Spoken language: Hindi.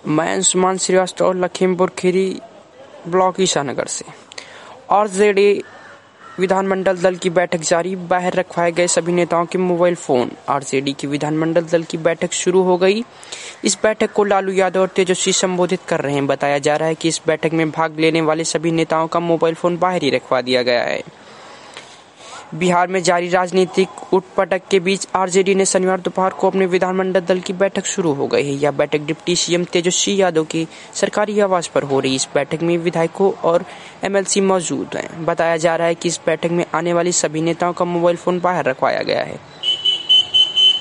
मैं अंशुमान श्रीवास्तव लखीमपुर खीरी ब्लॉक ईसानगर से। आरजेडी विधानमंडल दल की बैठक जारी, बाहर रखवाए गए सभी नेताओं के मोबाइल फोन। आरजेडी की विधानमंडल दल की बैठक शुरू हो गई। इस बैठक को लालू यादव और तेजस्वी संबोधित कर रहे हैं। बताया जा रहा है कि इस बैठक में भाग लेने वाले सभी नेताओं का मोबाइल फोन बाहर ही रखवा दिया गया है। बिहार में जारी राजनीतिक उठपटक के बीच आरजेडी ने शनिवार दोपहर को अपने विधानमंडल दल की बैठक शुरू हो गई है। यह बैठक डिप्टी सीएम तेजस्वी यादव की सरकारी आवास पर हो रही। इस बैठक में विधायकों और एमएलसी मौजूद हैं। बताया जा रहा है कि इस बैठक में आने वाली सभी नेताओं का मोबाइल फोन बाहर रखवाया गया है।